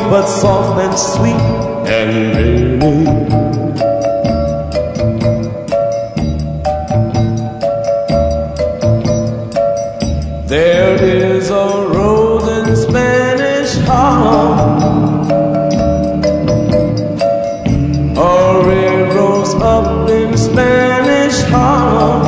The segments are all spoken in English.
but soft and sweet and rainy. There is a rose in Spanish Harlem, a red rose up in Spanish Harlem,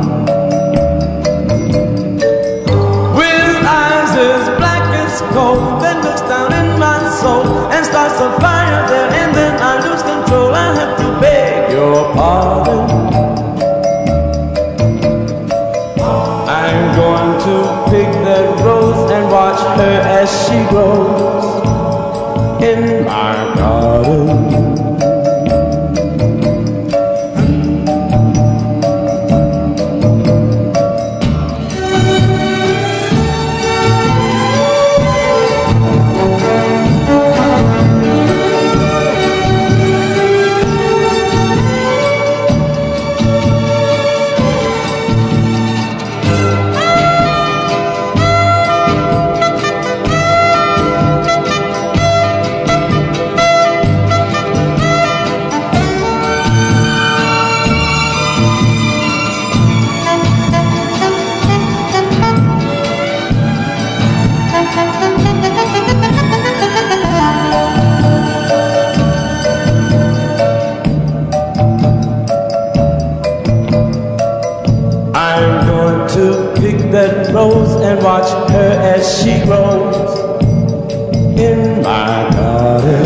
with eyes as black as coal, that looks down in my soul and starts a fire there, and then I lose control. I have to beg your pardon. I'm going to pick that rose and watch her as she grows in my garden. I'm going to pick that rose and watch her as she grows in my garden.